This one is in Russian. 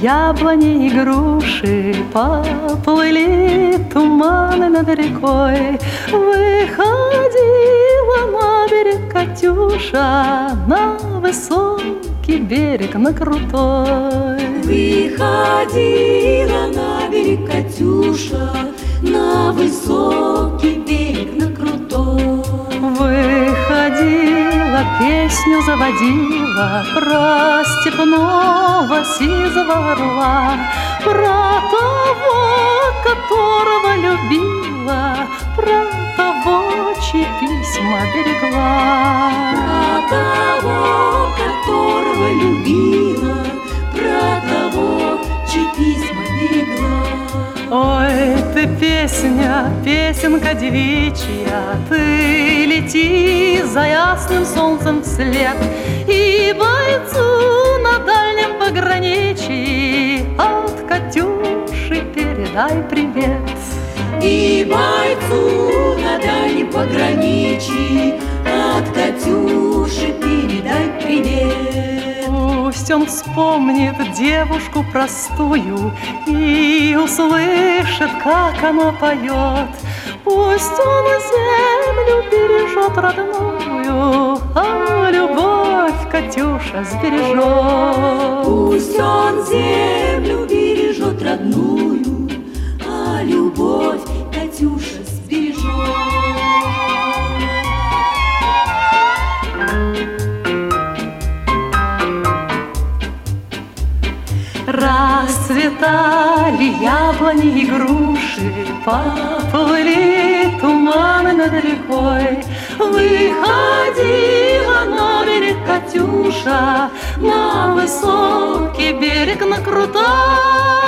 яблони и груши, поплыли туманы над рекой. Выходила на берег Катюша, на высокий берег, на крутой. Выходила на берег Катюша, на высокий берег, на крутой. Выходила, песню заводила про степного сизого орла, про того, которого любила, про того, чьи письма берегла. Про того, которого любила, про того, чьи письма берегла. Ой, ты песня, песенка девичья, ты лети за ясным солнцем вслед, и бойцу на дальнем пограничье от Катюши передай привет. И бойцу на дальнем пограничье от Катюши передай привет. Пусть он вспомнит девушку простую и услышит, как она поет. Пусть он землю бережет родную, а любовь Катюша сбережет. Пусть он землю бережет родную, а любовь Катюша сбережет. Расцветали яблони и груши, поплыли туманы над рекой. Выходила на берег Катюша, на высокий берег, на крутой.